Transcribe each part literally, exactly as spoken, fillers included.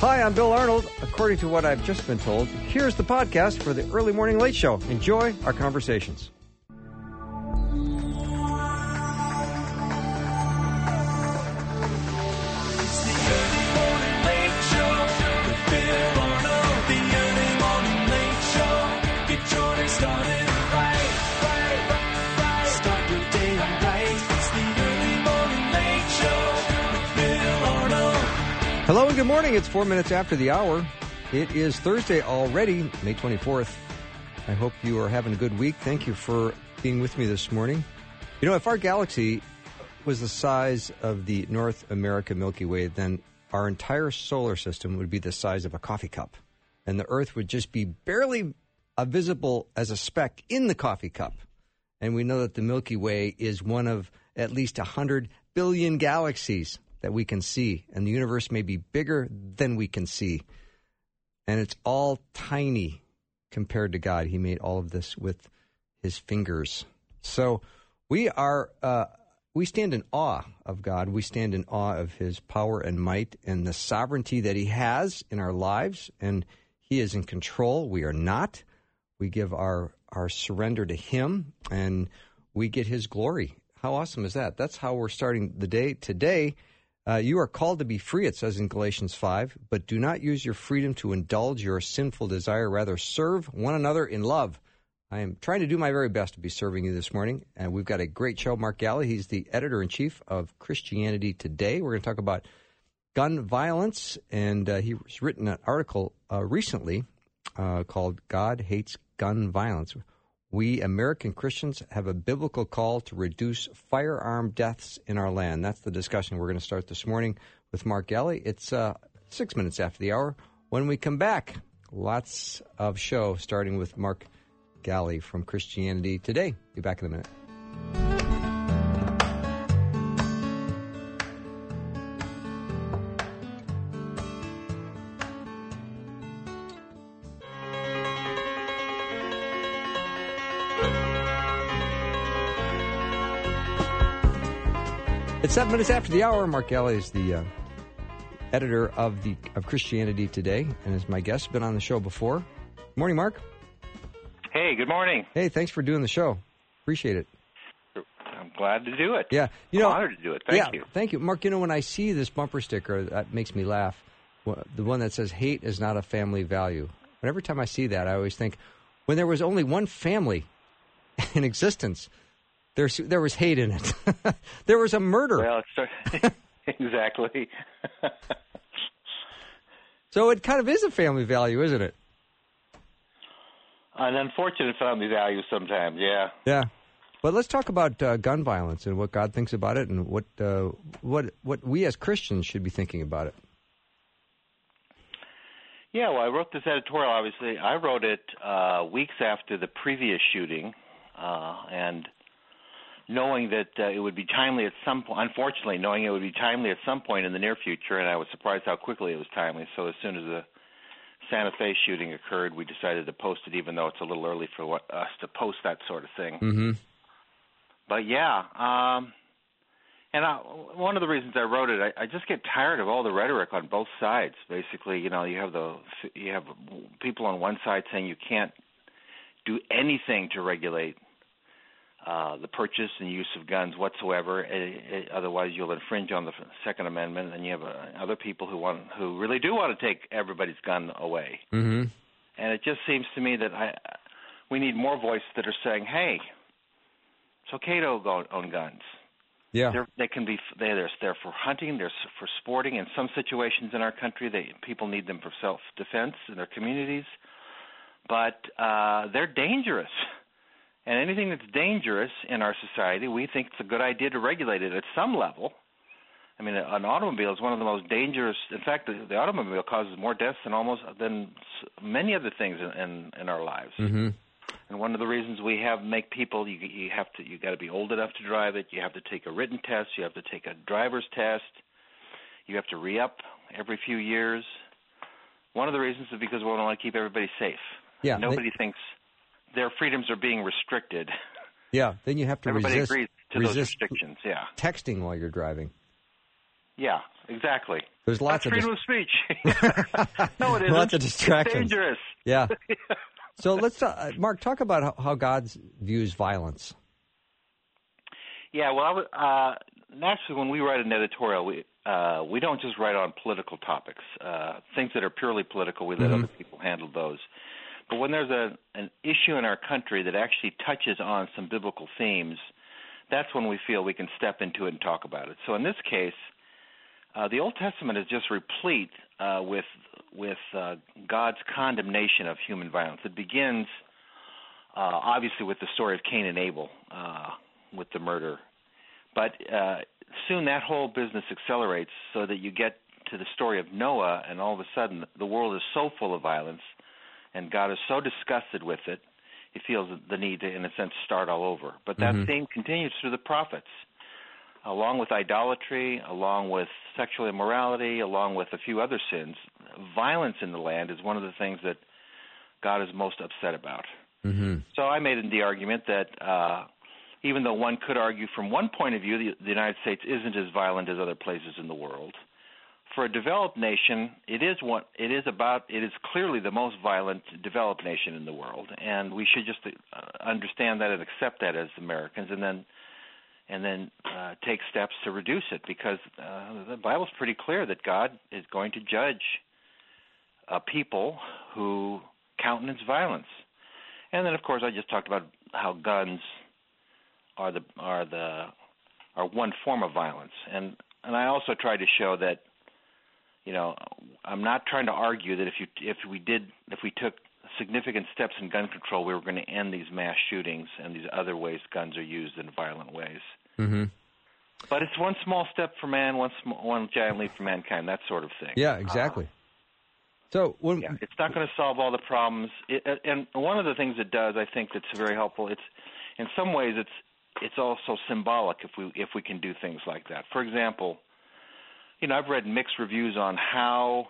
Hi, I'm Bill Arnold. According to what I've just been told, here's the podcast for the Early Morning Late Show. Enjoy our conversations. Hello and good morning. It's four minutes after the hour. It is Thursday already, May twenty-fourth. I hope you are having a good week. Thank you for being with me this morning. You know, if our galaxy was the size of the North America Milky Way, then our entire solar system would be the size of a coffee cup. And the Earth would just be barely uh, visible as a speck in the coffee cup. And we know that the Milky Way is one of at least one hundred billion galaxies that we can see, and the universe may be bigger than we can see. And it's all tiny compared to God. He made all of this with his fingers. So we are, uh, we stand in awe of God. We stand in awe of his power and might and the sovereignty that he has in our lives. And he is in control. We are not. We give our, our surrender to him, and we get his glory. How awesome is that? That's how we're starting the day today. Uh, you are called to be free, it says in Galatians five, but do not use your freedom to indulge your sinful desire. Rather, serve one another in love. I am trying to do my very best to be serving you this morning, and we've got a great show. Mark Galli, he's the editor-in-chief of Christianity Today. We're going to talk about gun violence, and uh, he's written an article uh, recently uh, called God Hates Gun Violence. We American Christians have a biblical call to reduce firearm deaths in our land. That's the discussion we're going to start this morning with Mark Galli. It's uh, six minutes after the hour. When we come back, lots of show starting with Mark Galli from Christianity Today. Be back in a minute. It's seven minutes after the hour. Mark Galli is the uh, editor of the of Christianity Today, and is my guest. Been on the show before. Good morning, Mark. Hey, good morning. Hey, thanks for doing the show. Appreciate it. I'm glad to do it. Yeah, you I'm know, honored to do it. Thank yeah, you. Thank you, Mark. You know, when I see this bumper sticker, that makes me laugh. The one that says "Hate is not a family value." But every time I see that, I always think, when there was only one family in existence, There's, there was hate in it. There was a murder. Well, it's, exactly. So it kind of is a family value, isn't it? An unfortunate family value sometimes, yeah. Yeah. But let's talk about uh, gun violence and what God thinks about it, and what uh, what what we as Christians should be thinking about it. Yeah, well, I wrote this editorial, obviously. I wrote it uh, weeks after the previous shooting, uh, and knowing that uh, it would be timely at some point, unfortunately, knowing it would be timely at some point in the near future, and I was surprised how quickly it was timely. So as soon as the Santa Fe shooting occurred, we decided to post it, even though it's a little early for what, us to post that sort of thing. Mm-hmm. But yeah, um, and I, one of the reasons I wrote it, I, I just get tired of all the rhetoric on both sides. Basically, you know, you have the you have people on one side saying you can't do anything to regulate Uh, the purchase and use of guns whatsoever. It, it, otherwise, you'll infringe on the Second Amendment, and you have uh, other people who want, who really do want to take everybody's gun away. Mm-hmm. And it just seems to me that I, we need more voices that are saying, "Hey, it's okay to go, own guns. Yeah, they're, they can be. They're they're for hunting. They're for sporting. In some situations in our country, they people need them for self-defense in their communities, but uh, they're dangerous." And anything that's dangerous in our society, we think it's a good idea to regulate it at some level. I mean, an automobile is one of the most dangerous. In fact, the, the automobile causes more deaths than almost than many other things in, in, in our lives. Mm-hmm. And one of the reasons we have make people you, you have to you got to be old enough to drive it. You have to take a written test. You have to take a driver's test. You have to re-up every few years. One of the reasons is because we want to keep everybody safe. Yeah, Nobody they, thinks their freedoms are being restricted. Yeah, then you have to Everybody resist, agrees to resist those restrictions, yeah. texting while you're driving. Yeah, exactly. There's lots That's of freedom dis- of speech. No, it isn't. Lots of distractions. It's dangerous. Yeah. So let's, uh, Mark, talk about how, how God views violence. Yeah, well, I would, uh, naturally, when we write an editorial, we uh, we don't just write on political topics. Uh, things that are purely political, we let Mm-hmm. other people handle those. But when there's a an issue in our country that actually touches on some biblical themes, that's when we feel we can step into it and talk about it. So in this case, uh, the Old Testament is just replete uh, with with uh, God's condemnation of human violence. It begins, uh, obviously, with the story of Cain and Abel, uh, with the murder. But uh, soon that whole business accelerates so that you get to the story of Noah, and all of a sudden the world is so full of violence, and God is so disgusted with it, he feels the need to, in a sense, start all over. But that Mm-hmm. theme continues through the prophets, along with idolatry, along with sexual immorality, along with a few other sins. Violence in the land is one of the things that God is most upset about. Mm-hmm. So I made the argument that uh, even though one could argue from one point of view the, the United States isn't as violent as other places in the world, for a developed nation, it is one. It is about. It is clearly the most violent developed nation in the world, and we should just uh, understand that and accept that as Americans, and then and then uh, take steps to reduce it, because uh, the Bible's pretty clear that God is going to judge a people who countenance violence. And then, of course, I just talked about how guns are the are the are one form of violence, and and I also tried to show that, you know, I'm not trying to argue that if you if we did if we took significant steps in gun control, we were going to end these mass shootings and these other ways guns are used in violent ways. Mm-hmm. But it's one small step for man, one sm- one giant leap for mankind, that sort of thing. Yeah, exactly. Uh, so when yeah, it's not going to solve all the problems. It, and one of the things it does, I think, that's very helpful. It's in some ways it's it's also symbolic if we if we can do things like that. For example, you know, I've read mixed reviews on how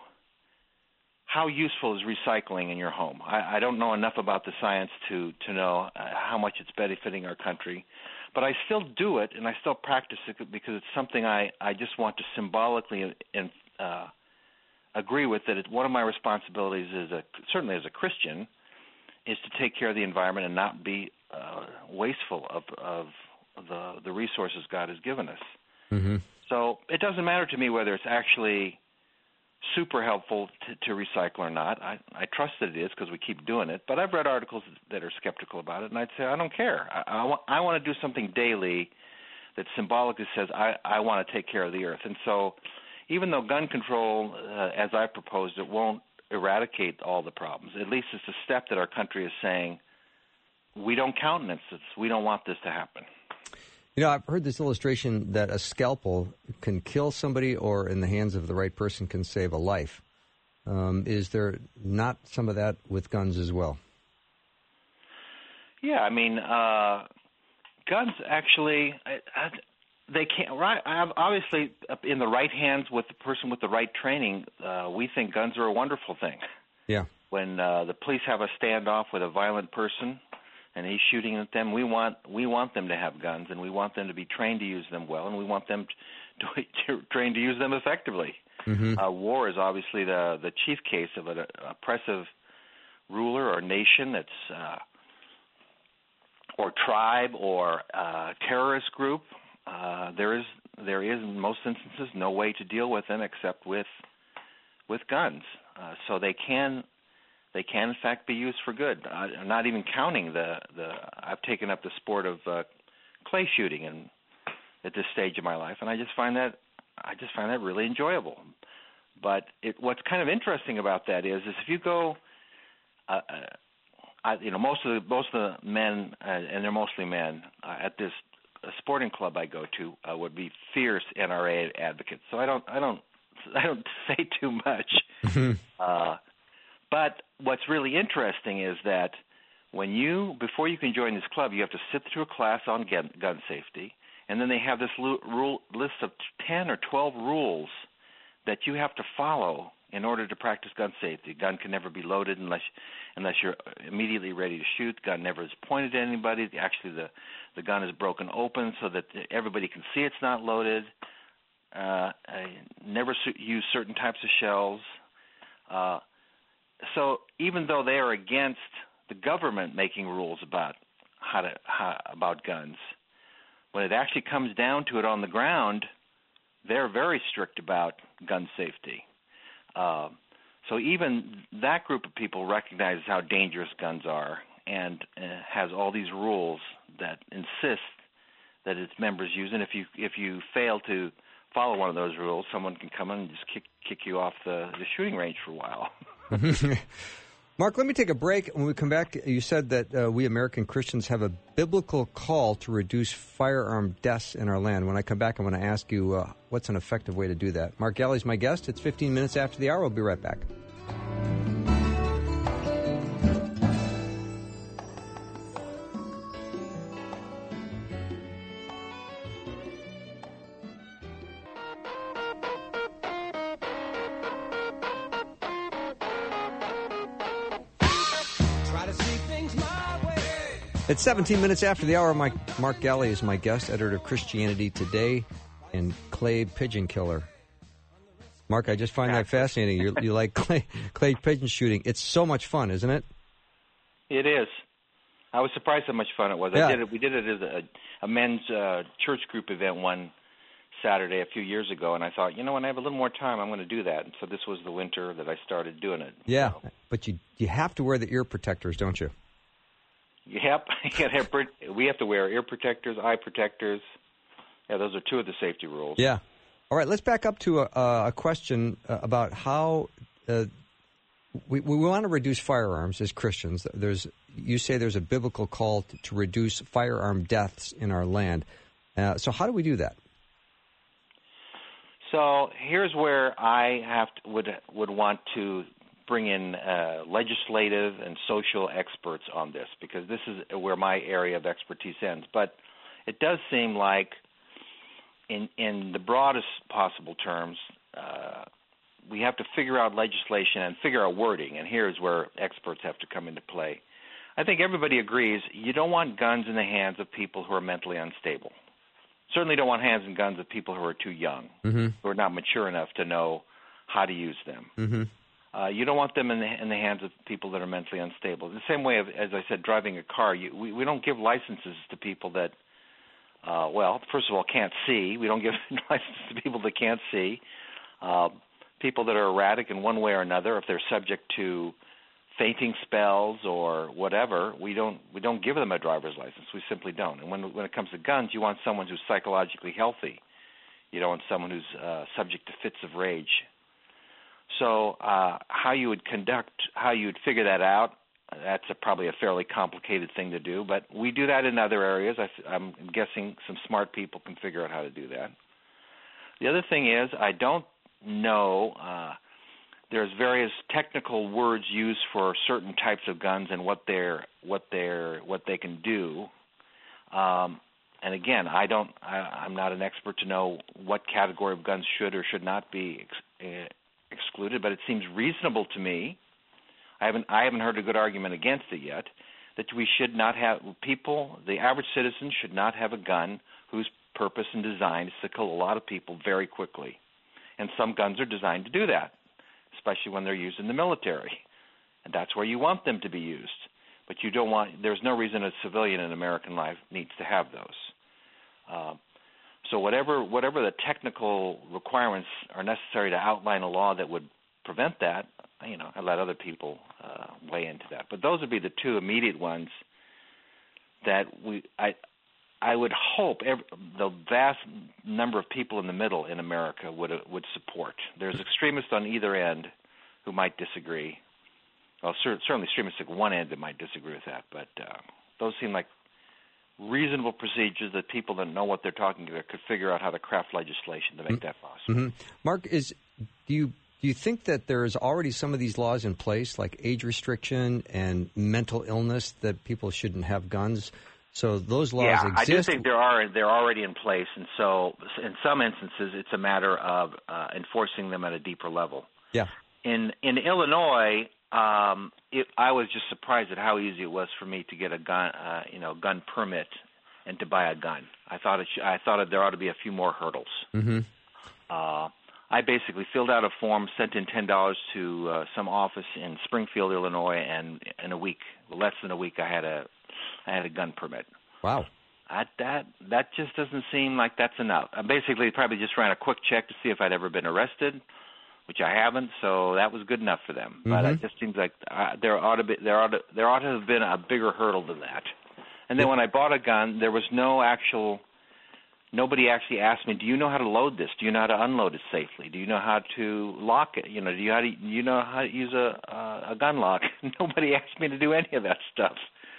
how useful is recycling in your home. I, I don't know enough about the science to to know uh, how much it's benefiting our country, but I still do it and I still practice it because it's something I, I just want to symbolically and uh, agree with, that it's one of my responsibilities as a certainly as a Christian is to take care of the environment and not be uh, wasteful of of the the resources God has given us. Mm-hmm. So it doesn't matter to me whether it's actually super helpful to, to recycle or not. I, I trust that it is because we keep doing it. But I've read articles that are skeptical about it, and I'd say I don't care. I, I, want, I want to do something daily that symbolically says I, I want to take care of the earth. And so even though gun control, uh, as I proposed it, won't eradicate all the problems, at least it's a step that our country is saying we don't countenance this. We don't want this to happen. You know, I've heard this illustration that a scalpel can kill somebody, or in the hands of the right person can save a life. Um, is there not some of that with guns as well? Yeah, I mean, uh, guns actually, I, I, they can't, right, obviously in the right hands with the person with the right training, uh, we think guns are a wonderful thing. Yeah. When uh, the police have a standoff with a violent person and he's shooting at them, we want we want them to have guns, and we want them to be trained to use them well, and we want them to, to trained to use them effectively. Mm-hmm. Uh, war is obviously the the chief case of an oppressive ruler or nation that's uh, or tribe or uh, terrorist group. Uh, there is there is in most instances no way to deal with them except with with guns. Uh, so they can. They can, in fact, be used for good. I'm not even counting the, the I've taken up the sport of uh, clay shooting and at this stage of my life, and I just find that I just find that really enjoyable. But it, what's kind of interesting about that is, is if you go, uh, uh, I, you know, most of the most of the men, uh, and they're mostly men, uh, at this uh, sporting club I go to uh, would be fierce N R A advocates. So I don't I don't I don't say too much. uh, But what's really interesting is that when you, before you can join this club, you have to sit through a class on gun, gun safety, and then they have this rule, list of ten or twelve rules that you have to follow in order to practice gun safety. Gun can never be loaded unless unless you're immediately ready to shoot. Gun never is pointed at anybody. Actually, the, the gun is broken open so that everybody can see it's not loaded. uh, never su- use certain types of shells. Uh, so even though they are against the government making rules about how to how, about guns, when it actually comes down to it on the ground, they're very strict about gun safety. Uh, so even that group of people recognizes how dangerous guns are and uh, has all these rules that insist that its members use. And if you if you fail to follow one of those rules, someone can come in and just kick kick you off the, the shooting range for a while. Mark, let me take a break. When we come back, you said that uh, we American Christians have a biblical call to reduce firearm deaths in our land. When I come back, I'm going to ask you uh, what's an effective way to do that. Mark Galli is my guest. It's fifteen minutes after the hour. We'll be right back. It's seventeen minutes after the hour. Mike, Mark Galli is my guest, editor of Christianity Today and clay pigeon killer. Mark, I just find that fascinating. You, you like clay, clay pigeon shooting. It's so much fun, isn't it? It is. I was surprised how much fun it was. Yeah. I did it. We did it as a, a men's uh, church group event one Saturday a few years ago, and I thought, you know, when I have a little more time, I'm going to do that. And so this was the winter that I started doing it. Yeah, so. But you you have to wear the ear protectors, don't you? Yep. We have to wear ear protectors, eye protectors. Yeah, those are two of the safety rules. Yeah. All right, let's back up to a, a question uh, about how uh, we, we want to reduce firearms as Christians. There's, you say there's a biblical call to, to reduce firearm deaths in our land. Uh, so how do we do that? So here's where I have to, would would want to bring in uh, legislative and social experts on this, because this is where my area of expertise ends. But it does seem like, in in the broadest possible terms, uh, we have to figure out legislation and figure out wording, and here's where experts have to come into play. I think everybody agrees you don't want guns in the hands of people who are mentally unstable. Certainly don't want hands and guns of people who are too young, mm-hmm. who are not mature enough to know how to use them. Mm-hmm. Uh, you don't want them in the, in the hands of people that are mentally unstable. The same way, of, as I said, driving a car, you, we, we don't give licenses to people that, uh, well, first of all, can't see. We don't give licenses to people that can't see. Uh, people that are erratic in one way or another, if they're subject to fainting spells or whatever, we don't we don't give them a driver's license. We simply don't. And when when it comes to guns, you want someone who's psychologically healthy. You don't want someone who's uh, subject to fits of rage. So uh, how you would conduct, how you would figure that out, that's a, probably a fairly complicated thing to do. But we do that in other areas. I, I'm guessing some smart people can figure out how to do that. The other thing is, I don't know. Uh, there's various technical words used for certain types of guns and what they're what they're what they can do. Um, and again, I don't. I, I'm not an expert to know what category of guns should or should not be ex, uh, excluded. But it seems reasonable to me. I haven't I haven't heard a good argument against it yet. That we should not have people. The average citizen should not have a gun whose purpose and design is to kill a lot of people very quickly. And some guns are designed to do that, especially when they're used in the military. And that's where you want them to be used. But you don't want, there's no reason a civilian in American life needs to have those. Uh, so whatever whatever the technical requirements are necessary to outline a law that would prevent that, you know, I let other people uh, weigh into that. But those would be the two immediate ones that we, I, I would hope every, the vast number of people in the middle in America would uh, would support. There's extremists on either end who might disagree. Well, cer- certainly extremists at one end that might disagree with that, but uh, those seem like reasonable procedures that people that know what they're talking about could figure out how to craft legislation to make mm-hmm. that possible. Mm-hmm. Mark, is do you do you think that there's already some of these laws in place, like age restriction and mental illness, that people shouldn't have guns? So those laws yeah, exist. I do think there are they're already in place, and so in some instances it's a matter of uh, enforcing them at a deeper level. Yeah. In in Illinois, um, it, I was just surprised at how easy it was for me to get a gun, uh, you know, gun permit and to buy a gun. I thought it sh- I thought it, there ought to be a few more hurdles. Mm-hmm. Uh, I basically filled out a form, sent in ten dollars to uh, some office in Springfield, Illinois, and in a week, less than a week, I had a I had a gun permit. Wow. I, that that just doesn't seem like that's enough. I basically probably just ran a quick check to see if I'd ever been arrested, which I haven't, so that was good enough for them. Mm-hmm. But it just seems like uh, there ought to be there ought to, there ought to have been a bigger hurdle than that. And then when I bought a gun, there was no actual nobody actually asked me, do you know how to load this? Do you know how to unload it safely? Do you know how to lock it? You know, do you how to do you know how to use a uh, a gun lock? Nobody asked me to do any of that stuff.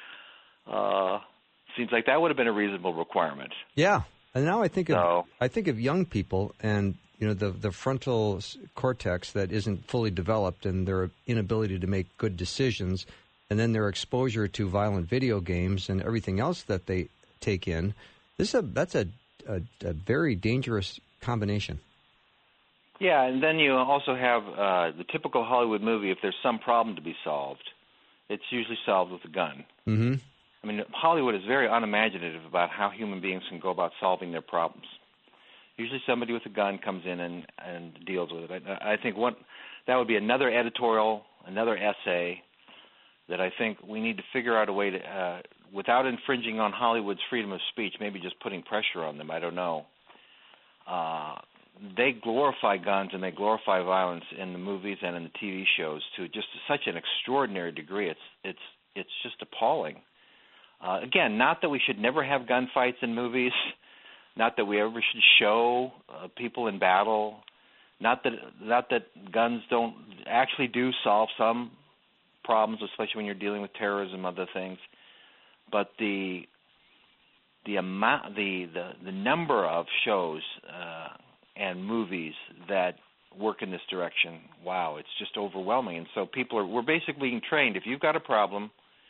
Uh, seems like that would have been a reasonable requirement. Yeah, and now I think of so, I think of young people and you know the the frontal cortex that isn't fully developed and their inability to make good decisions, and then their exposure to violent video games and everything else that they take in. This is a that's a A, a very dangerous combination. Yeah, and then you also have uh, the typical Hollywood movie. If there's some problem to be solved, it's usually solved with a gun. Mm-hmm. I mean, Hollywood is very unimaginative about how human beings can go about solving their problems. Usually somebody with a gun comes in and, and deals with it. I, I think one, that would be another editorial, another essay that I think we need to figure out a way to, uh, without infringing on Hollywood's freedom of speech, maybe just putting pressure on them, I don't know. Uh, they glorify guns and they glorify violence in the movies and in the T V shows to just such an extraordinary degree. It's it's it's just appalling. Uh, again, not that we should never have gunfights in movies, not that we ever should show uh, people in battle, not that not that guns don't actually do solve some problems, especially when you're dealing with terrorism, other things. But the the amount, the the, the number of shows uh, and movies that work in this direction, wow, it's just overwhelming. And so people are we're basically being trained. If you've got a problem,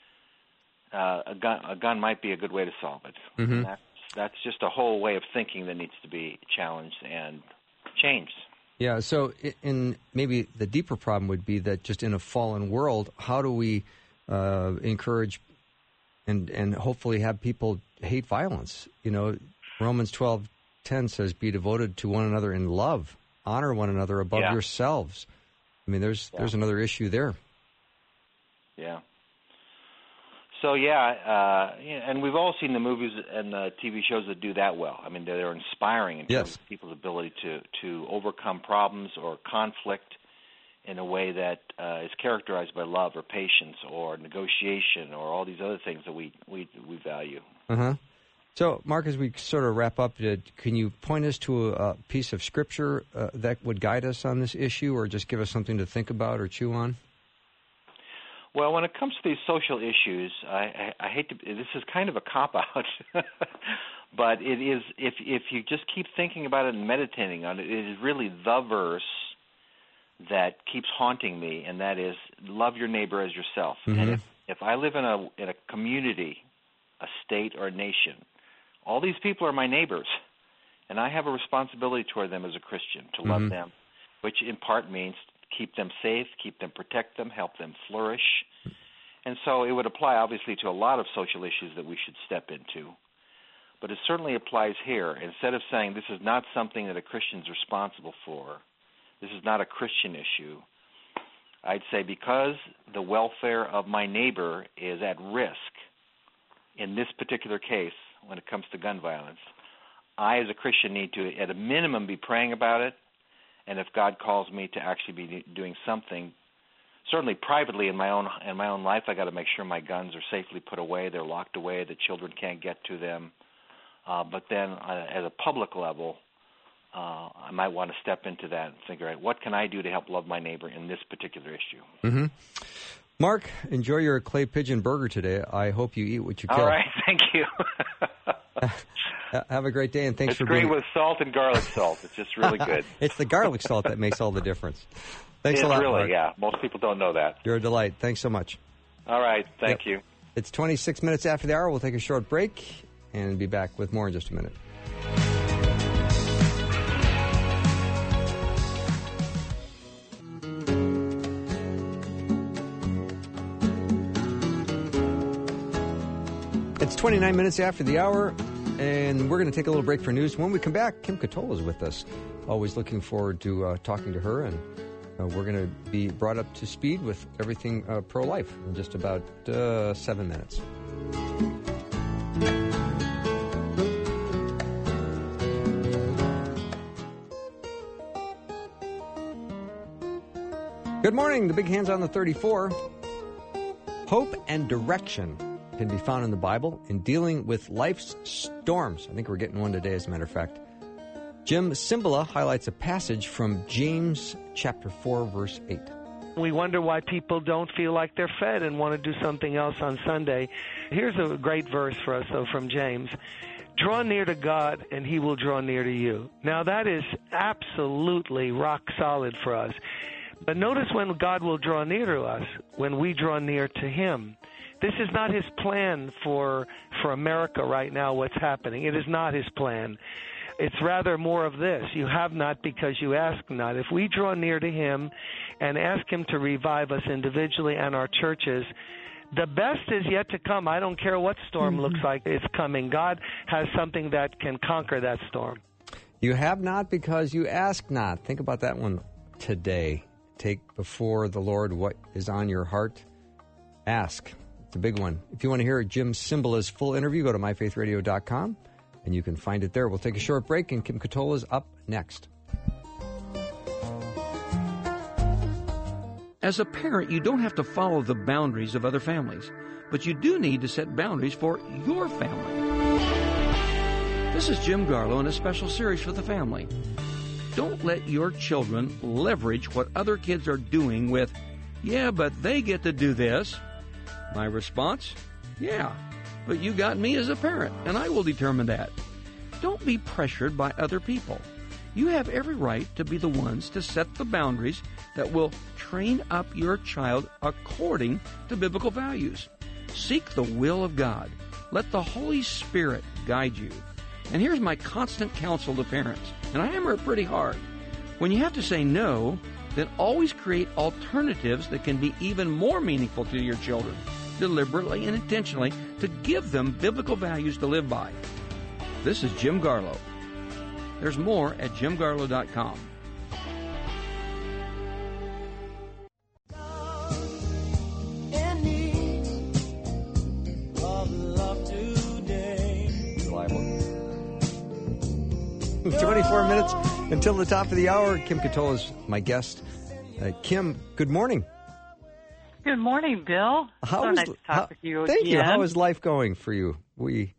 uh, a gun a gun might be a good way to solve it. Mm-hmm. And that's that's just a whole way of thinking that needs to be challenged and changed. Yeah. So, in maybe the deeper problem would be that just in a fallen world, how do we uh, encourage and and hopefully have people hate violence? You know, Romans twelve ten says, "Be devoted to one another in love, honor one another above yeah. yourselves." I mean, there's yeah. there's another issue there. Yeah. So yeah, uh, and we've all seen the movies and the T V shows that do that well. I mean, they're inspiring in yes. terms of people's ability to to overcome problems or conflict in a way that uh, is characterized by love or patience or negotiation or all these other things that we we, we value. Uh-huh. So, Mark, as we sort of wrap up, can you point us to a piece of Scripture uh, that would guide us on this issue or just give us something to think about or chew on? Well, when it comes to these social issues, I, I, I hate to. This is kind of a cop-out, but it is. If if you just keep thinking about it and meditating on it, it is really the verse that keeps haunting me, and that is, love your neighbor as yourself. Mm-hmm. And if, if I live in a in a community, a state, or a nation, all these people are my neighbors, and I have a responsibility toward them as a Christian to love mm-hmm. them, which in part means keep them safe, keep them, protect them, help them flourish. And so it would apply, obviously, to a lot of social issues that we should step into. But it certainly applies here. Instead of saying this is not something that a Christian's responsible for, this is not a Christian issue, I'd say because the welfare of my neighbor is at risk in this particular case when it comes to gun violence, I as a Christian need to, at a minimum, be praying about it. And if God calls me to actually be doing something, certainly privately in my own in my own life, I got to make sure my guns are safely put away, they're locked away, the children can't get to them. Uh, but then, uh, at a public level, uh, I might want to step into that and think, all right, what can I do to help love my neighbor in this particular issue? Mm-hmm. Mark, enjoy your clay pigeon burger today. I hope you eat what you kill. All right, thank you. Have a great day, and thanks it's for being... It's great with salt and garlic salt. It's just really good. It's the garlic salt that makes all the difference. Thanks it's a lot, really, Mark. yeah. Most people don't know that. You're a delight. Thanks so much. All right, thank yep. you. It's twenty-six minutes after the hour. We'll take a short break and be back with more in just a minute. It's twenty-nine minutes after the hour, and we're going to take a little break for news. When we come back, Kim Katola is with us. always looking forward to uh, talking to her, and uh, we're going to be brought up to speed with everything uh, pro-life in just about uh, seven minutes. Good morning. The Big Hands on the thirty-four. Hope and direction can be found in the Bible in dealing with life's storms. I think we're getting one today, as a matter of fact. Jim Cymbala highlights a passage from James chapter four, verse eight. We wonder why people don't feel like they're fed and want to do something else on Sunday. Here's a great verse for us, though, from James. Draw near to God, and he will draw near to you. Now, that is absolutely rock solid for us. But notice when God will draw near to us, when we draw near to him. This is not his plan for for America right now, what's happening. It is not his plan. It's rather more of this. You have not because you ask not. If we draw near to him and ask him to revive us individually and our churches, the best is yet to come. I don't care what storm mm-hmm. looks like it's coming. God has something that can conquer that storm. You have not because you ask not. Think about that one today. Take before the Lord what is on your heart. Ask. It's a big one. If you want to hear Jim Cymbala's full interview, go to my faith radio dot com, and you can find it there. We'll take a short break, and Kim Catola's up next. As a parent, you don't have to follow the boundaries of other families, but you do need to set boundaries for your family. This is Jim Garlow in a special series for the family. Don't let your children leverage what other kids are doing with, yeah, but they get to do this. My response, yeah, but you got me as a parent, and I will determine that. Don't be pressured by other people. You have every right to be the ones to set the boundaries that will train up your child according to biblical values. Seek the will of God. Let the Holy Spirit guide you. And here's my constant counsel to parents, and I hammer it pretty hard. When you have to say no, then always create alternatives that can be even more meaningful to your children, deliberately and intentionally, to give them biblical values to live by. This is Jim Garlow. There's more at jim garlow dot com. twenty-four minutes until the top of the hour. Kim Catola is my guest. Uh, Kim, good morning. Good morning, Bill. How so is, nice to talk how, with you Thank again. you. How is life going for you? We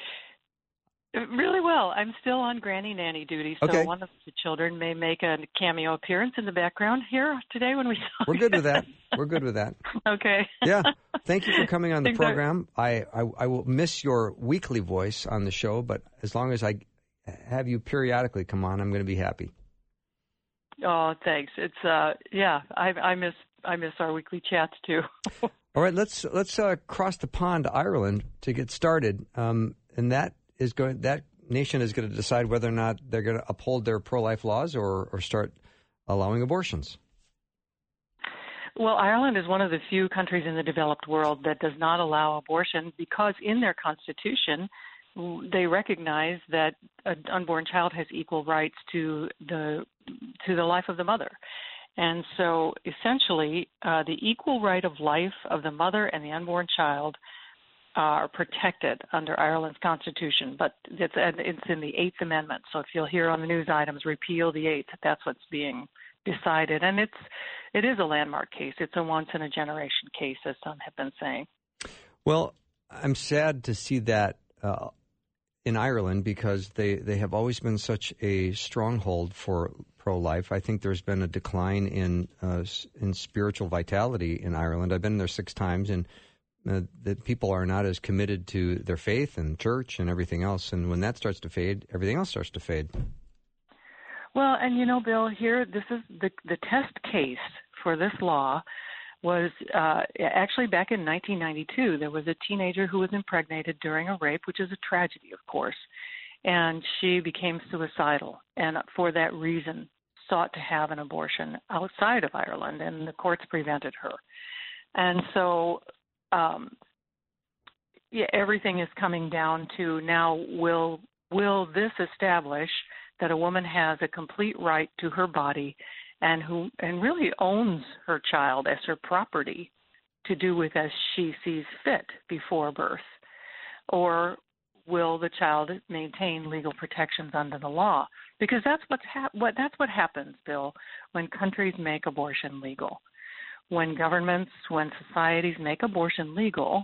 Really well. I'm still on granny nanny duty, so okay. one of the children may make a cameo appearance in the background here today when we talk. We're good with that. We're good with that. Okay. Yeah. Thank you for coming on the program. I, I, I will miss your weekly voice on the show, but as long as I have you periodically come on, I'm going to be happy. Oh, thanks. It's uh, yeah. I, I miss I miss our weekly chats too. All right, let's let's uh, cross the pond to Ireland to get started, um, and that is going. That nation is going to decide whether or not they're going to uphold their pro-life laws or or start allowing abortions. Well, Ireland is one of the few countries in the developed world that does not allow abortion because in their constitution they recognize that an unborn child has equal rights to the to the life of the mother. And so essentially uh, the equal right of life of the mother and the unborn child are protected under Ireland's constitution, but it's, it's in the Eighth Amendment. So if you'll hear on the news items, repeal the Eighth, that's what's being decided. And it's it is a landmark case. It's a once-in-a-generation case, as some have been saying. Well, I'm sad to see that uh, in Ireland because they, they have always been such a stronghold for pro-life. I think there's been a decline in uh, in spiritual vitality in Ireland. I've been there six times, and uh, that people are not as committed to their faith and church and everything else. And when that starts to fade, everything else starts to fade. Well, and you know, Bill, here, this is the the test case for this law was uh, actually back in nineteen ninety-two. There was a teenager who was impregnated during a rape, which is a tragedy, of course, and she became suicidal, and for that reason sought to have an abortion outside of Ireland, and the courts prevented her. And so um, yeah, everything is coming down to now, will will this establish that a woman has a complete right to her body and who and really owns her child as her property to do with as she sees fit before birth? Or will the child maintain legal protections under the law? Because that's what's hap- what that's what happens, Bill, when countries make abortion legal. When governments, when societies make abortion legal,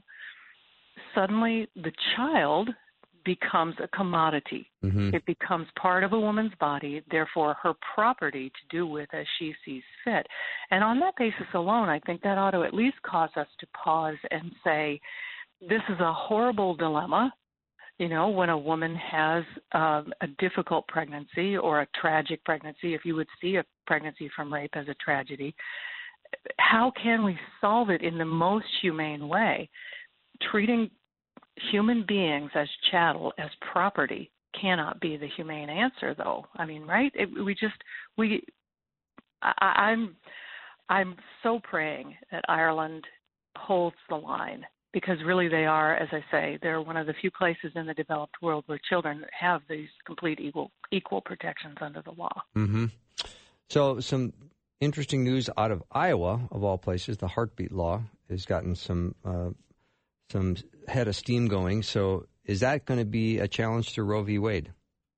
suddenly the child becomes a commodity. Mm-hmm. It becomes part of a woman's body, therefore her property to do with as she sees fit. And on that basis alone, I think that ought to at least cause us to pause and say, this is a horrible dilemma. You know, when a woman has um, a difficult pregnancy or a tragic pregnancy, if you would see a pregnancy from rape as a tragedy, how can we solve it in the most humane way? Treating human beings as chattel, as property, cannot be the humane answer, though. I mean, right? It, we just we. I, I'm I'm so praying that Ireland holds the line, because really they are, as I say, they're one of the few places in the developed world where children have these complete equal equal protections under the law. Mm-hmm. So some interesting news out of Iowa, of all places. The heartbeat law has gotten some uh, some head of steam going. So is that going to be a challenge to Roe v. Wade?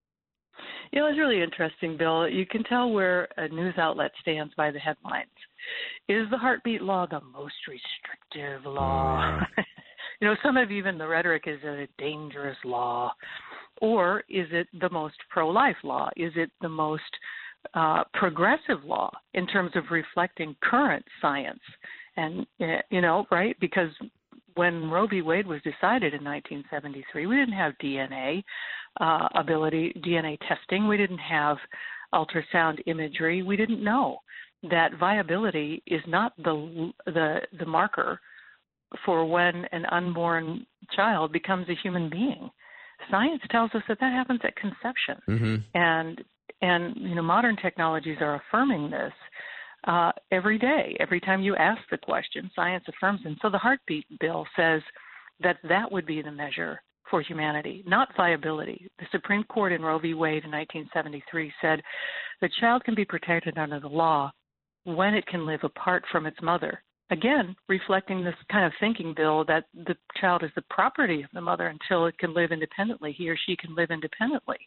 You know, it's really interesting, Bill. You can tell where a news outlet stands by the headlines. Is the heartbeat law the most restrictive law? Uh. You know, some of even the rhetoric is a dangerous law. Or is it the most pro-life law? Is it the most uh, progressive law in terms of reflecting current science? And, you know, right, because when Roe v. Wade was decided in nineteen seventy-three, we didn't have D N A uh, ability, D N A testing. We didn't have ultrasound imagery. We didn't know that viability is not the the the marker for when an unborn child becomes a human being. Science tells us that that happens at conception, mm-hmm. and and you know modern technologies are affirming this uh, every day. Every time you ask the question, science affirms it. And so the heartbeat bill says that that would be the measure for humanity, not viability. The Supreme Court in Roe v. Wade in nineteen seventy-three said the child can be protected under the law when it can live apart from its mother. Again, reflecting this kind of thinking, Bill, that the child is the property of the mother until it can live independently. He or she can live independently.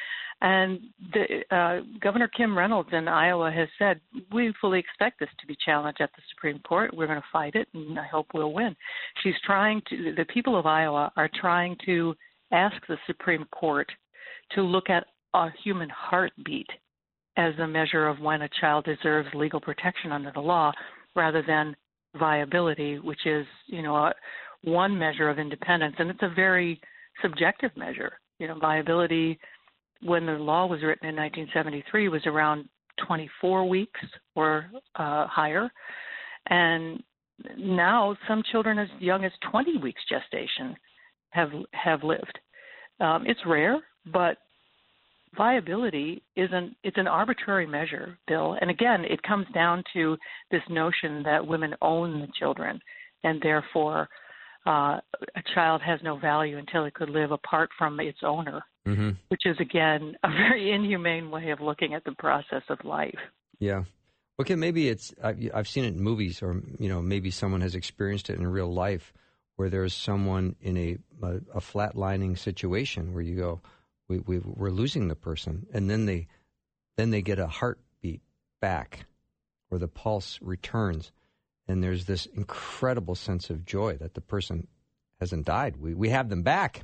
And the, uh, Governor Kim Reynolds in Iowa has said, we fully expect this to be challenged at the Supreme Court. We're going to fight it, and I hope we'll win. She's trying to, the people of Iowa are trying to ask the Supreme Court to look at a human heartbeat as a measure of when a child deserves legal protection under the law, rather than viability, which is, you know, a, one measure of independence. And it's a very subjective measure. You know, viability, when the law was written in nineteen seventy-three, was around twenty-four weeks or uh, higher. And now some children as young as twenty weeks gestation have have lived. Um, it's rare, but viability isn't, it's an arbitrary measure, Bill. And again, it comes down to this notion that women own the children, and therefore uh, a child has no value until it could live apart from its owner, mm-hmm. which is, again, a very inhumane way of looking at the process of life. Yeah. Okay, maybe it's, I've, I've seen it in movies, or, you know, maybe someone has experienced it in real life, where there's someone in a, a, a flatlining situation where you go, We, we, we're losing the person, and then they then they get a heartbeat back, or the pulse returns, and there's this incredible sense of joy that the person hasn't died. We we have them back.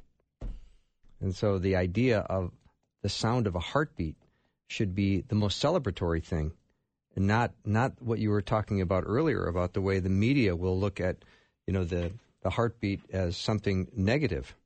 And so the idea of the sound of a heartbeat should be the most celebratory thing, and not not what you were talking about earlier about the way the media will look at, you know, the, the heartbeat as something negative.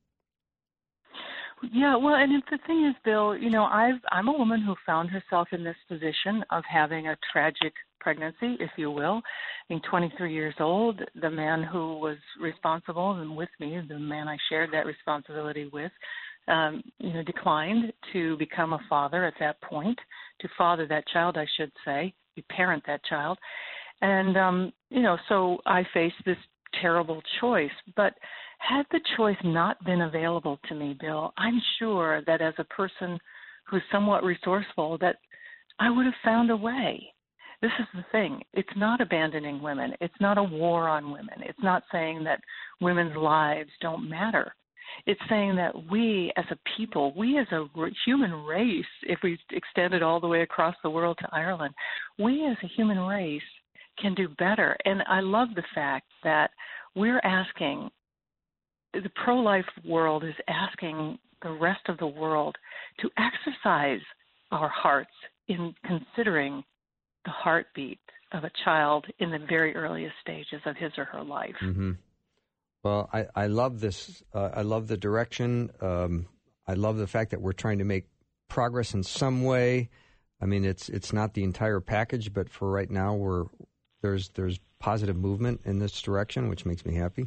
Yeah, well, and the thing is, Bill, you know, I've, I'm a woman who found herself in this position of having a tragic pregnancy, if you will. Being twenty-three years old, the man who was responsible and with me, the man I shared that responsibility with, um, you know, declined to become a father at that point, to father that child, I should say, to parent that child. And, um, you know, so I faced this terrible choice. But had the choice not been available to me, Bill, I'm sure that as a person who's somewhat resourceful, that I would have found a way. This is the thing. It's not abandoning women. It's not a war on women. It's not saying that women's lives don't matter. It's saying that we as a people, we as a human race, if we extend it all the way across the world to Ireland, we as a human race can do better. And I love the fact that we're asking, the pro-life world is asking the rest of the world to exercise our hearts in considering the heartbeat of a child in the very earliest stages of his or her life. Mm-hmm. Well, I, I love this. Uh, I love the direction. Um, I love the fact that we're trying to make progress in some way. I mean, it's it's not the entire package, but for right now, we're there's there's positive movement in this direction, which makes me happy.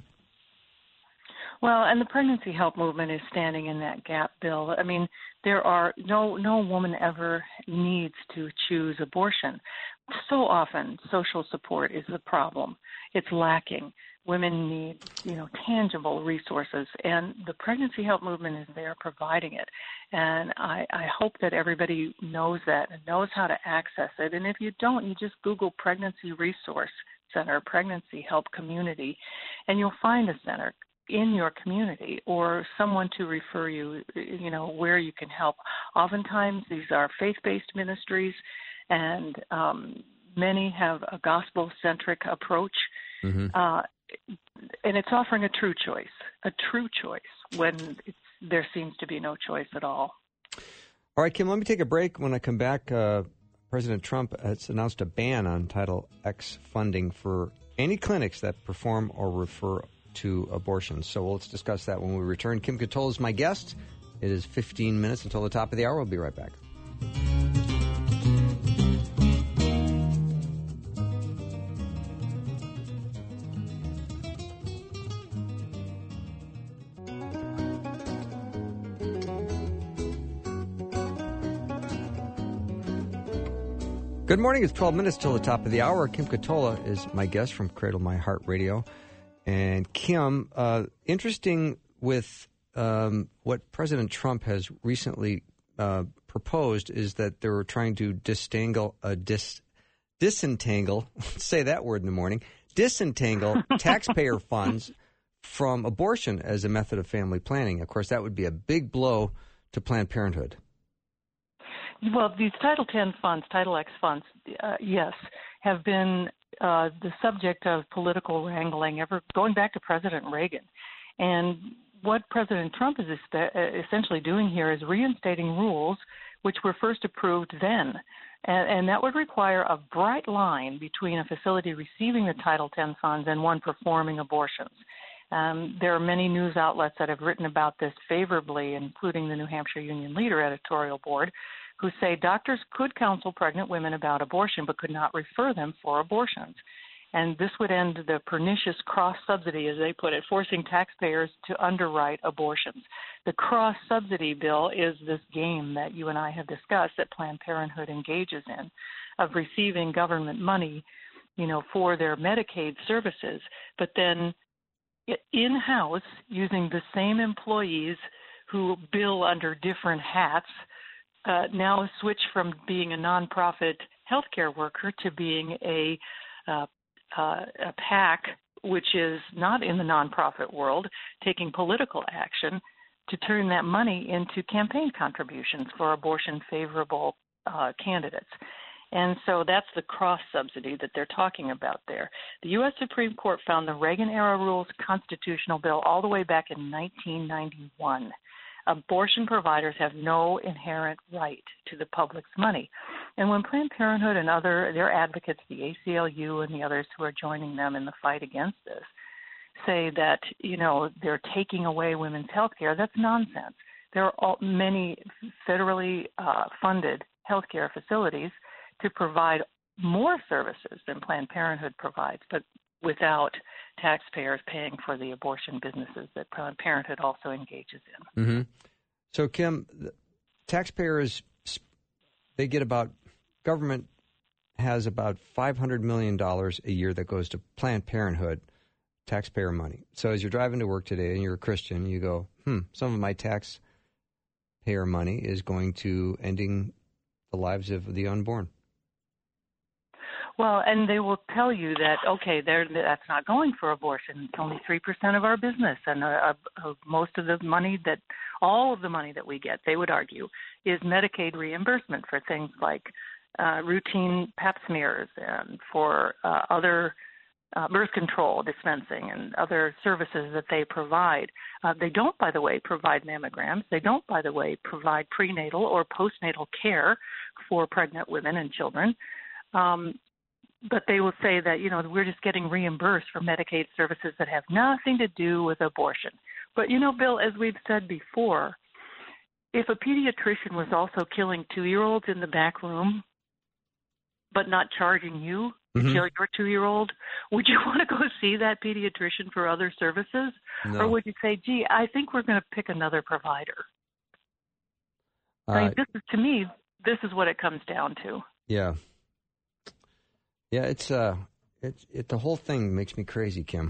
Well, and the pregnancy help movement is standing in that gap, Bill. I mean, there are no no woman ever needs to choose abortion. So often, social support is the problem. It's lacking. Women need, you know, tangible resources, and the pregnancy help movement is there providing it. And I, I hope that everybody knows that and knows how to access it. And if you don't, you just Google Pregnancy Resource Center, Pregnancy Help Community, and you'll find a center in your community or someone to refer you, you know, where you can help. Oftentimes, these are faith-based ministries, and um, many have a gospel-centric approach. Mm-hmm. Uh, and it's offering a true choice, a true choice when it's, there seems to be no choice at all. All right, Kim, let me take a break. When I come back, uh, President Trump has announced a ban on Title X funding for any clinics that perform or refer to abortions. So let's discuss that when we return. Kim Katola is my guest. It is fifteen minutes until the top of the hour. We'll be right back. Good morning. It's twelve minutes till the top of the hour. Kim Katola is my guest from Cradle My Heart Radio. And Kim, uh, interesting with um, what President Trump has recently uh, proposed is that they were trying to disentangle, uh, dis, disentangle, say that word in the morning, disentangle taxpayer funds from abortion as a method of family planning. Of course, that would be a big blow to Planned Parenthood. Well, these Title X funds, Title X funds, uh, yes, have been uh, the subject of political wrangling ever going back to President Reagan. And what President Trump is essentially doing here is reinstating rules which were first approved then. And, and that would require a bright line between a facility receiving the Title X funds and one performing abortions. Um, there are many news outlets that have written about this favorably, including the New Hampshire Union Leader editorial board, who say doctors could counsel pregnant women about abortion but could not refer them for abortions. And this would end the pernicious cross-subsidy, as they put it, forcing taxpayers to underwrite abortions. The cross-subsidy bill is this game that you and I have discussed that Planned Parenthood engages in, of receiving government money, you know, for their Medicaid services, but then in-house, using the same employees who bill under different hats, Uh, now switch from being a nonprofit healthcare worker to being a, uh, uh, a PAC, which is not in the nonprofit world, taking political action to turn that money into campaign contributions for abortion-favorable uh, candidates. And so that's the cross-subsidy that they're talking about there. The U S Supreme Court found the Reagan-era rules constitutional bill all the way back in nineteen ninety-one. Abortion providers have no inherent right to the public's money. And when Planned Parenthood and other their advocates, the A C L U and the others who are joining them in the fight against this, say that, you know, they're taking away women's health care, that's nonsense. There are all, many federally uh, funded health care facilities to provide more services than Planned Parenthood provides, but without taxpayers paying for the abortion businesses that Planned Parenthood also engages in. Mm-hmm. So, Kim, taxpayers, they get about, government has about five hundred million dollars a year that goes to Planned Parenthood, taxpayer money. So as you're driving to work today and you're a Christian, you go, hmm, some of my tax taxpayer money is going to ending the lives of the unborn. Well, and they will tell you that, okay, they're, that's not going for abortion. It's only three percent of our business, and uh, uh, most of the money that, all of the money that we get, they would argue, is Medicaid reimbursement for things like uh, routine pap smears and for uh, other uh, birth control dispensing and other services that they provide. Uh, they don't, by the way, provide mammograms. They don't, by the way, provide prenatal or postnatal care for pregnant women and children. Um, But they will say that, you know, we're just getting reimbursed for Medicaid services that have nothing to do with abortion. But, you know, Bill, as we've said before, if a pediatrician was also killing two-year-olds in the back room but not charging you to mm-hmm. kill your two-year-old, would you want to go see that pediatrician for other services? No. Or would you say, gee, I think we're going to pick another provider? Uh, I mean, this is, to me, this is what it comes down to. Yeah. Yeah, it's uh, it's it. The whole thing makes me crazy, Kim.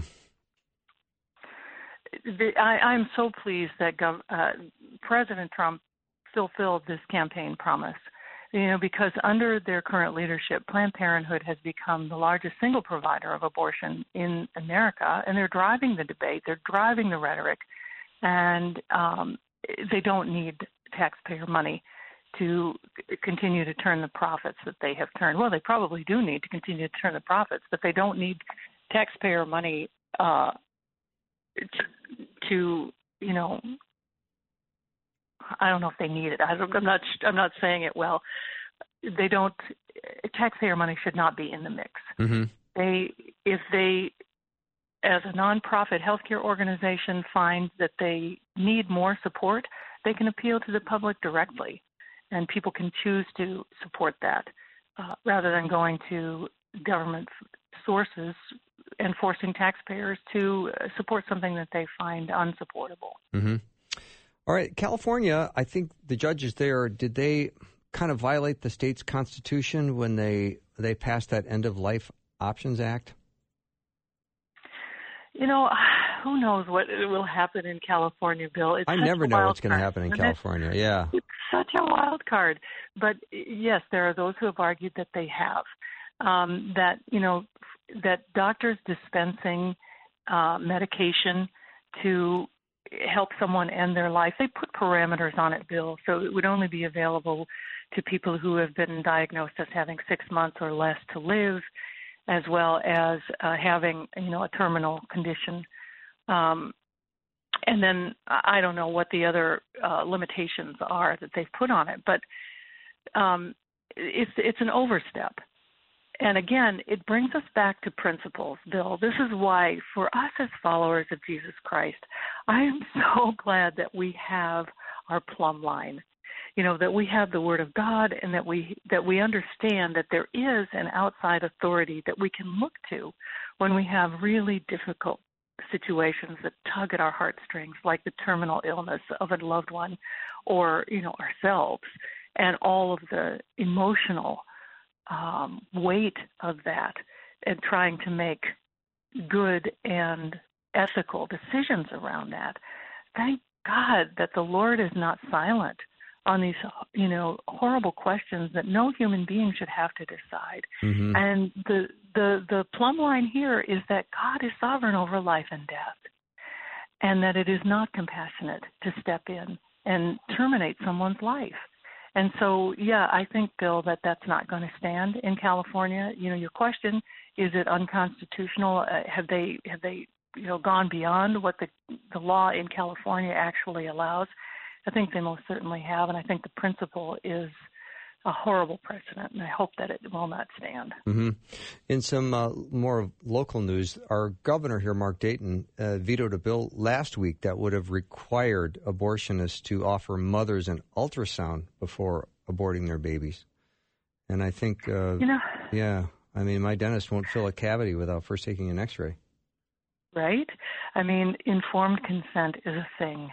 The, I, I'm so pleased that Gov, uh, President Trump fulfilled this campaign promise. You know, because under their current leadership, Planned Parenthood has become the largest single provider of abortion in America, and they're driving the debate, they're driving the rhetoric, and um, they don't need taxpayer money to continue to turn the profits that they have turned. Well, they probably do need to continue to turn the profits, but they don't need taxpayer money uh, to, to, you know, I don't know if they need it. I don't, I'm not. I'm not saying it well. They don't. Taxpayer money should not be in the mix. Mm-hmm. They, if they, as a nonprofit healthcare organization, find that they need more support, they can appeal to the public directly. And people can choose to support that uh, rather than going to government sources and forcing taxpayers to support something that they find unsupportable. Mm-hmm. All right, California, I think the judges there, did they kind of violate the state's constitution when they they passed that End-of-Life Options Act? You know, who knows what will happen in California, Bill. It's I never know what's going to happen in California, it? yeah. It's such a wild card. But, yes, there are those who have argued that they have. Um, that, you know, that doctors dispensing uh, medication to help someone end their life, they put parameters on it, Bill, so it would only be available to people who have been diagnosed as having six months or less to live, as well as uh, having, you know, a terminal condition. Um, and then I don't know what the other uh, limitations are that they've put on it, but um, it's it's an overstep. And again, it brings us back to principles, Bill. This is why, for us as followers of Jesus Christ, I am so glad that we have our plumb line. You know, that we have the Word of God, and that we that we understand that there is an outside authority that we can look to when we have really difficult situations that tug at our heartstrings, like the terminal illness of a loved one, or, you know, ourselves, and all of the emotional um, weight of that, and trying to make good and ethical decisions around that. Thank God that the Lord is not silent on these, you know, horrible questions that no human being should have to decide. Mm-hmm. And the, the the plumb line here is that God is sovereign over life and death, and that it is not compassionate to step in and terminate someone's life. And so, yeah, I think, Bill, that that's not going to stand in California. You know, your question, is it unconstitutional? Uh, have they have they you know gone beyond what the the law in California actually allows? I think they most certainly have, and I think the principle is a horrible precedent, and I hope that it will not stand. Mm-hmm. In some uh, more local news, our governor here, Mark Dayton, uh, vetoed a bill last week that would have required abortionists to offer mothers an ultrasound before aborting their babies. And I think, uh, you know, yeah, I mean, my dentist won't fill a cavity without first taking an x-ray. Right? I mean, informed consent is a thing.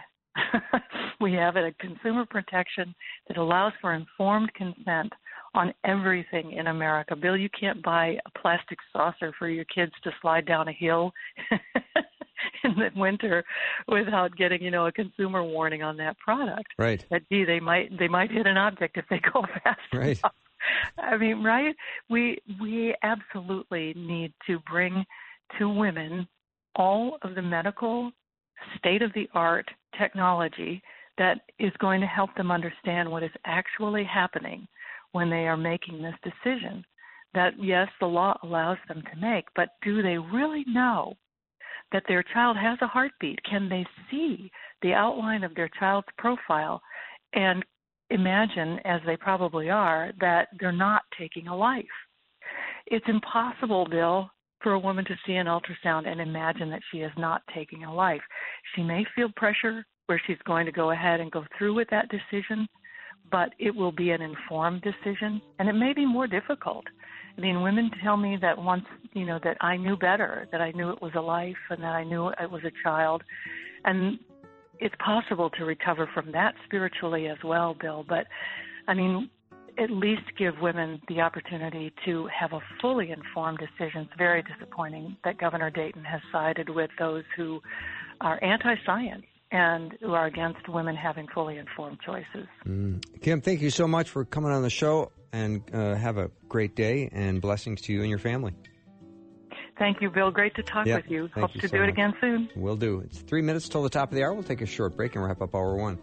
We have a consumer protection that allows for informed consent on everything in America. Bill, you can't buy a plastic saucer for your kids to slide down a hill in in the winter without getting, you know, a consumer warning on that product. Right. That, gee, they might they might hit an object if they go fast right. enough. I mean, right? We we absolutely need to bring to women all of the medical, state-of-the-art technology that is going to help them understand what is actually happening when they are making this decision that, yes, the law allows them to make, but do they really know that their child has a heartbeat? Can they see the outline of their child's profile and imagine, as they probably are, that they're not taking a life? It's impossible, Bill, for a woman to see an ultrasound and imagine that she is not taking a life. She may feel pressure where she's going to go ahead and go through with that decision, but it will be an informed decision, and it may be more difficult. I mean, women tell me that once, you know, that I knew better, that I knew it was a life and that I knew it was a child. And it's possible to recover from that spiritually as well, Bill. But, I mean, at least give women the opportunity to have a fully informed decision. It's very disappointing that Governor Dayton has sided with those who are anti-science and who are against women having fully informed choices. Mm. Kim, thank you so much for coming on the show, and uh, have a great day, and blessings to you and your family. Thank you, Bill. Great to talk yep, with you. Hope you to so do it much. again soon. Will do. It's three minutes till the top of the hour. We'll take a short break and wrap up hour one.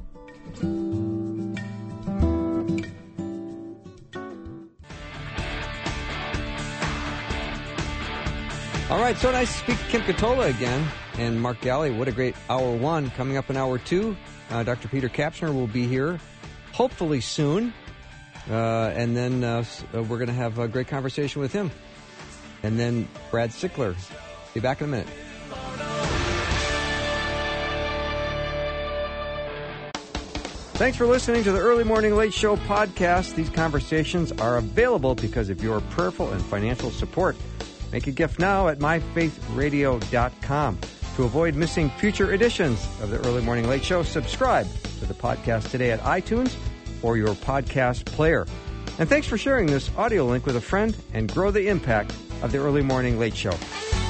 All right, so nice to speak to Kim Katola again and Mark Galli. What a great hour one. Coming up in hour two, uh, Doctor Peter Kapsner will be here, hopefully soon. Uh, and then uh, we're going to have a great conversation with him. And then Brad Sickler. Be back in a minute. Thanks for listening to the Early Morning Late Show podcast. These conversations are available because of your prayerful and financial support. Make a gift now at my faith radio dot com. To avoid missing future editions of the Early Morning Late Show, subscribe to the podcast today at iTunes or your podcast player. And thanks for sharing this audio link with a friend, and grow the impact of the Early Morning Late Show.